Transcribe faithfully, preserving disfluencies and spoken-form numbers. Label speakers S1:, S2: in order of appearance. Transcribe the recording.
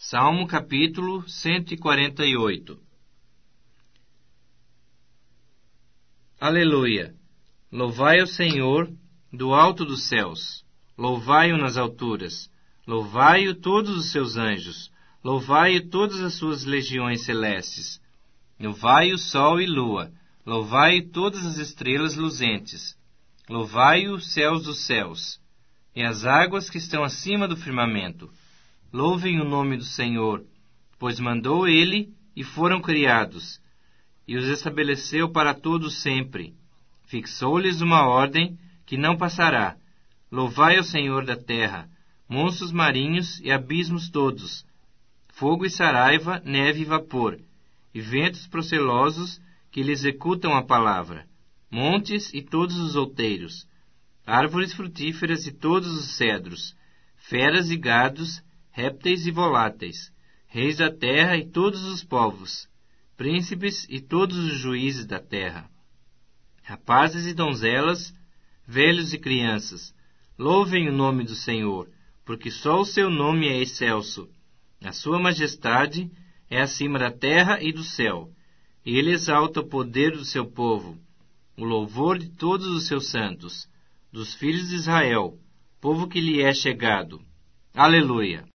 S1: Salmo capítulo cento e quarenta e oito. Aleluia! Louvai o Senhor do alto dos céus, louvai-o nas alturas, louvai-o todos os seus anjos, louvai-o todas as suas legiões celestes, louvai o sol e lua, louvai todas as estrelas luzentes, louvai os céus dos céus, e as águas que estão acima do firmamento. Louvem o nome do Senhor, pois mandou ele e foram criados, e os estabeleceu para todos sempre. Fixou-lhes uma ordem que não passará. Louvai ao Senhor da terra, monstros marinhos e abismos todos, fogo e saraiva, neve e vapor, e ventos procelosos que lhe executam a palavra, montes e todos os outeiros, árvores frutíferas e todos os cedros, feras e gados, répteis e voláteis, reis da terra e todos os povos, príncipes e todos os juízes da terra, rapazes e donzelas, velhos e crianças, louvem o nome do Senhor, porque só o seu nome é excelso. A sua majestade é acima da terra e do céu. Ele exalta o poder do seu povo, o louvor de todos os seus santos, dos filhos de Israel, povo que lhe é chegado. Aleluia!